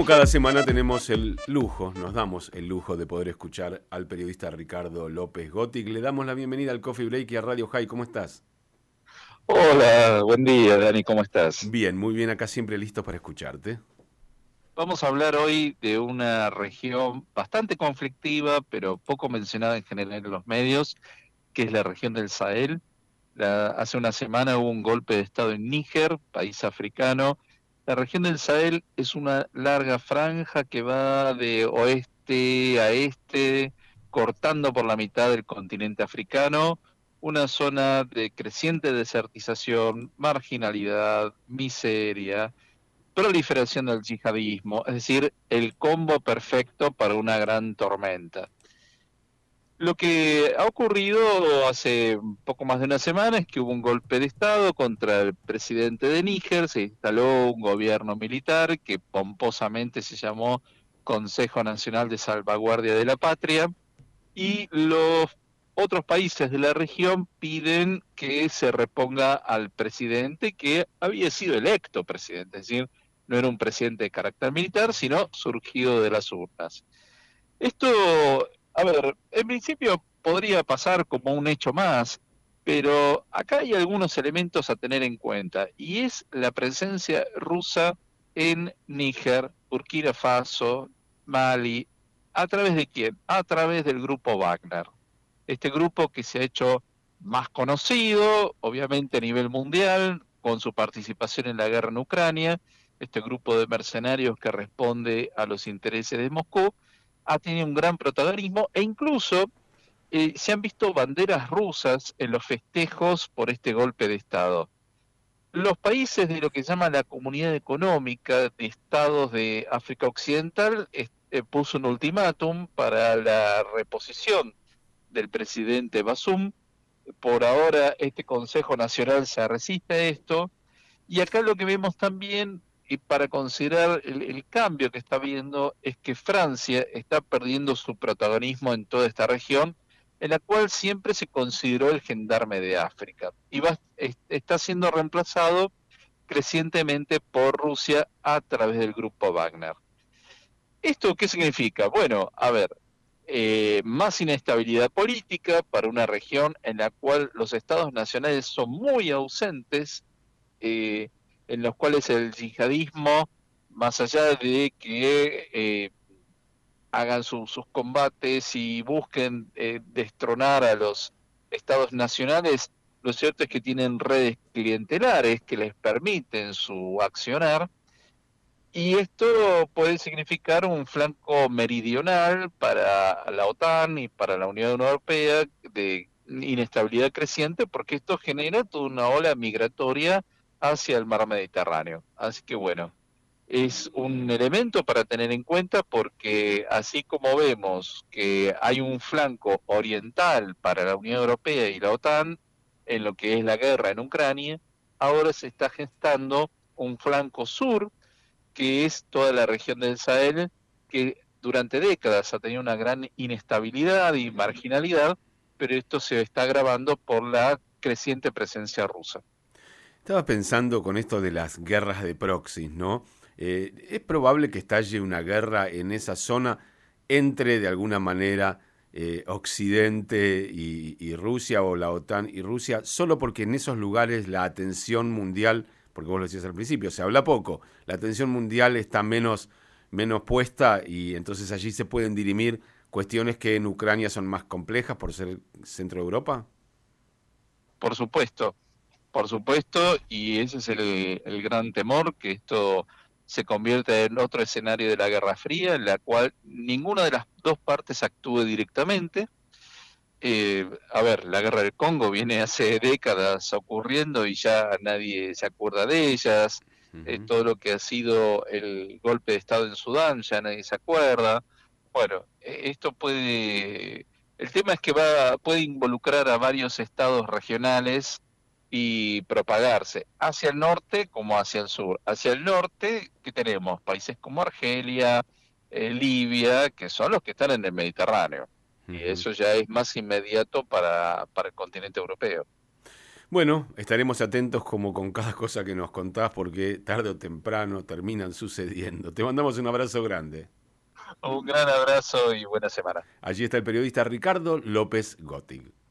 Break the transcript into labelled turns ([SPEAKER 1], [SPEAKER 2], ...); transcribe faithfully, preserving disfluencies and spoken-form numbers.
[SPEAKER 1] Como cada semana tenemos el lujo, nos damos el lujo de poder escuchar al periodista Ricardo López Gotti. Le damos la bienvenida al Coffee Break y a Radio High. ¿Cómo estás?
[SPEAKER 2] Hola, buen día, Dani, ¿cómo estás?
[SPEAKER 1] Bien, muy bien, acá siempre listos para escucharte.
[SPEAKER 2] Vamos a hablar hoy de una región bastante conflictiva, pero poco mencionada en general en los medios, que es la región del Sahel. La- hace una semana hubo un golpe de Estado en Níger, país africano. La región del Sahel es una larga franja que va de oeste a este, cortando por la mitad del continente africano, una zona de creciente desertización, marginalidad, miseria, proliferación del yihadismo, es decir, el combo perfecto para una gran tormenta. Lo que ha ocurrido hace poco más de una semana es que hubo un golpe de Estado contra el presidente de Níger, se instaló un gobierno militar que pomposamente se llamó Consejo Nacional de Salvaguardia de la Patria, y los otros países de la región piden que se reponga al presidente que había sido electo presidente, es decir, no era un presidente de carácter militar, sino surgido de las urnas. Esto, a ver, en principio podría pasar como un hecho más, pero acá hay algunos elementos a tener en cuenta, y es la presencia rusa en Níger, Burkina Faso, Mali. ¿A través de quién? A través del grupo Wagner. Este grupo que se ha hecho más conocido, obviamente a nivel mundial, con su participación en la guerra en Ucrania, este grupo de mercenarios que responde a los intereses de Moscú, ha tenido un gran protagonismo e incluso eh, se han visto banderas rusas en los festejos por este golpe de Estado. Los países de lo que se llama la Comunidad Económica de Estados de África Occidental eh, eh, puso un ultimátum para la reposición del presidente Basum. Por ahora este Consejo Nacional se resiste a esto, y acá lo que vemos también, y para considerar el, el cambio que está habiendo, es que Francia está perdiendo su protagonismo en toda esta región, en la cual siempre se consideró el gendarme de África, y va, es, está siendo reemplazado crecientemente por Rusia a través del grupo Wagner. ¿Esto qué significa? Bueno, a ver, eh, más inestabilidad política para una región en la cual los estados nacionales son muy ausentes, eh, en los cuales el yihadismo, más allá de que eh, hagan su, sus combates y busquen eh, destronar a los estados nacionales, lo cierto es que tienen redes clientelares que les permiten su accionar, y esto puede significar un flanco meridional para la OTAN y para la Unión Europea de inestabilidad creciente, porque esto genera toda una ola migratoria hacia el mar Mediterráneo. Así que bueno, es un elemento para tener en cuenta, porque así como vemos que hay un flanco oriental para la Unión Europea y la OTAN en lo que es la guerra en Ucrania, ahora se está gestando un flanco sur, que es toda la región del Sahel, que durante décadas ha tenido una gran inestabilidad y marginalidad, pero esto se está agravando por la creciente presencia rusa.
[SPEAKER 1] Estaba pensando con esto de las guerras de proxies, ¿no? Eh, ¿es probable que estalle una guerra en esa zona entre, de alguna manera, eh, Occidente y, y Rusia, o la OTAN y Rusia, solo porque en esos lugares la atención mundial, porque vos lo decías al principio, se habla poco, la atención mundial está menos, menos puesta, y entonces allí se pueden dirimir cuestiones que en Ucrania son más complejas por ser centro de Europa?
[SPEAKER 2] Por supuesto, por supuesto, y ese es el, el gran temor, que esto se convierta en otro escenario de la Guerra Fría, en la cual ninguna de las dos partes actúe directamente. Eh, a ver, la guerra del Congo viene hace décadas ocurriendo y ya nadie se acuerda de ellas. Eh,
[SPEAKER 1] Ujú.
[SPEAKER 2] todo lo que ha sido el golpe de Estado en Sudán, ya nadie se acuerda. Bueno, eh, esto puede, el tema es que va, puede involucrar a varios estados regionales y propagarse hacia el norte como hacia el sur. Hacia el norte, ¿qué tenemos? Países como Argelia, eh, Libia, que son los que están en el Mediterráneo, y
[SPEAKER 1] Ujú.
[SPEAKER 2] eso ya es más inmediato para, para el continente europeo.
[SPEAKER 1] Bueno, estaremos atentos como con cada cosa que nos contás porque tarde o temprano terminan sucediendo. Te mandamos un abrazo grande.
[SPEAKER 2] Un gran abrazo y buena semana.
[SPEAKER 1] Allí está el periodista Ricardo López Gottig.